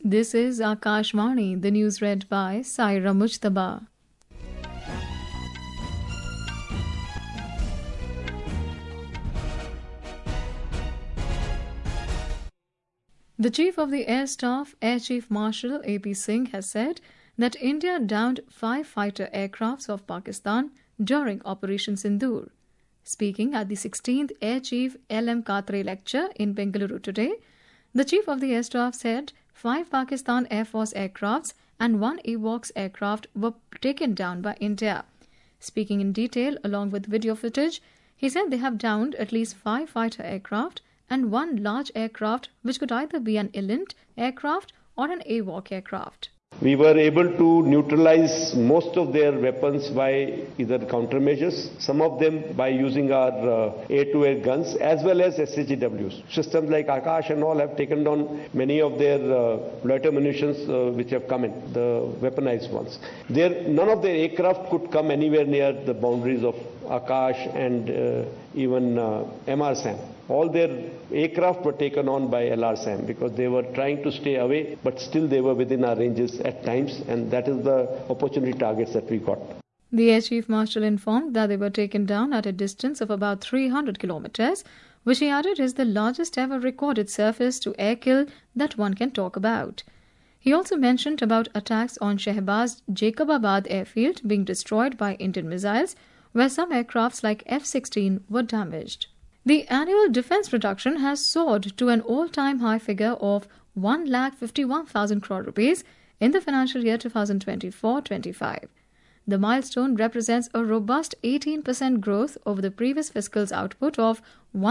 This is Akashvani, the news read by Saira Mujtaba. The Chief of the Air Staff, Air Chief Marshal A.P. Singh, has said that India downed 5 fighter aircrafts of Pakistan during Operation Sindoor. Speaking at the 16th Air Chief L.M. Katre lecture in Bengaluru today, the Chief of the Air Staff said 5 Pakistan Air Force aircrafts and 1 AWACS aircraft were taken down by India. Speaking in detail along with video footage, he said they have downed at least 5 fighter aircraft and 1 large aircraft which could either be an ELINT aircraft or an AWAC aircraft. We were able to neutralize most of their weapons by either countermeasures, some of them by using our air-to-air guns as well as SHGWs. Systems like Akash and all have taken down many of their loiter munitions which have come in, the weaponized ones. None of their aircraft could come anywhere near the boundaries of Akash and even MRSAM. All their aircraft were taken on by LRSAM because they were trying to stay away, but still they were within our ranges at times, and that is the opportunity targets that we got. The Air Chief Marshal informed that they were taken down at a distance of about 300 kilometers, which he added is the largest ever recorded surface-to-air kill that one can talk about. He also mentioned about attacks on Shehbaz Jacobabad airfield being destroyed by Indian missiles, where some aircrafts like F-16 were damaged. The annual defence production has soared to an all-time high figure of 1,51,000 crore rupees in the financial year 2024-25. The milestone represents a robust 18% growth over the previous fiscal's output of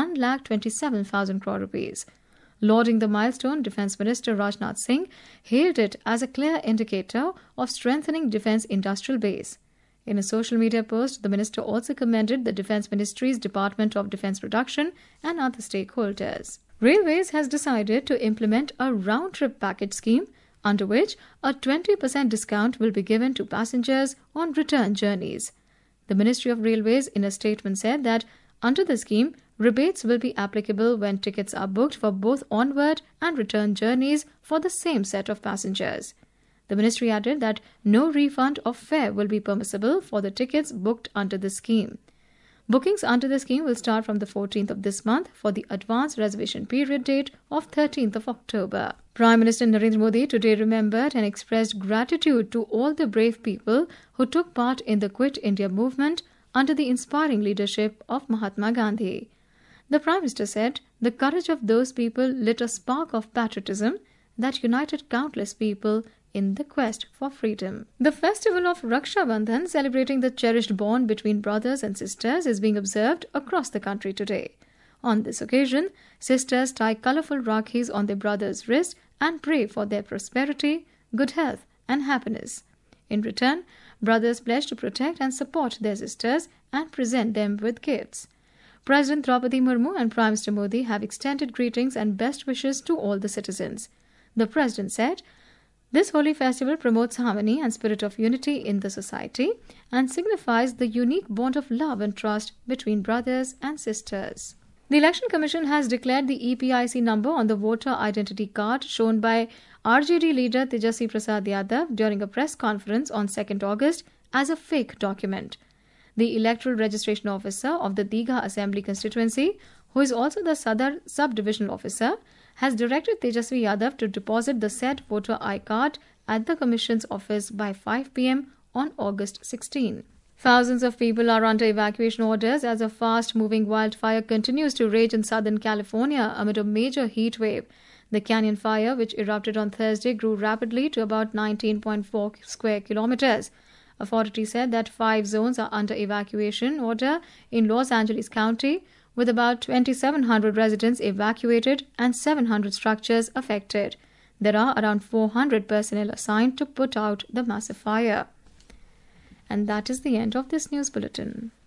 1,27,000 crore rupees. Lauding the milestone, Defence Minister Rajnath Singh hailed it as a clear indicator of strengthening defence industrial base. In a social media post, the minister also commended the Defence Ministry's Department of Defence Production and other stakeholders. Railways has decided to implement a round-trip package scheme under which a 20% discount will be given to passengers on return journeys. The Ministry of Railways in a statement said that under the scheme, rebates will be applicable when tickets are booked for both onward and return journeys for the same set of passengers. The ministry added that no refund of fare will be permissible for the tickets booked under the scheme. Bookings under the scheme will start from the 14th of this month for the advance reservation period date of 13th of October. Prime Minister Narendra Modi today remembered and expressed gratitude to all the brave people who took part in the Quit India movement under the inspiring leadership of Mahatma Gandhi. The Prime Minister said the courage of those people lit a spark of patriotism that united countless people in the quest for freedom. The festival of Raksha Bandhan, celebrating the cherished bond between brothers and sisters, is being observed across the country today. On this occasion, sisters tie colourful rakhis on their brothers' wrist and pray for their prosperity, good health and happiness. In return, brothers pledge to protect and support their sisters and present them with gifts. President Draupadi Murmu and Prime Minister Modi have extended greetings and best wishes to all the citizens. The President said, "This holy festival promotes harmony and spirit of unity in the society and signifies the unique bond of love and trust between brothers and sisters." The Election Commission has declared the EPIC number on the voter identity card shown by RJD leader Tejasvi Prasad Yadav during a press conference on 2nd August as a fake document. The Electoral Registration Officer of the Digha Assembly constituency, who is also the Sadar Sub-Divisional Officer, has directed Tejasvi Yadav to deposit the said voter I-card at the Commission's office by 5 p.m. on August 16. Thousands of people are under evacuation orders as a fast-moving wildfire continues to rage in Southern California amid a major heat wave. The Canyon Fire, which erupted on Thursday, grew rapidly to about 19.4 square kilometers. Authorities said that 5 zones are under evacuation order in Los Angeles County, with about 2,700 residents evacuated and 700 structures affected. There are around 400 personnel assigned to put out the massive fire. And that is the end of this news bulletin.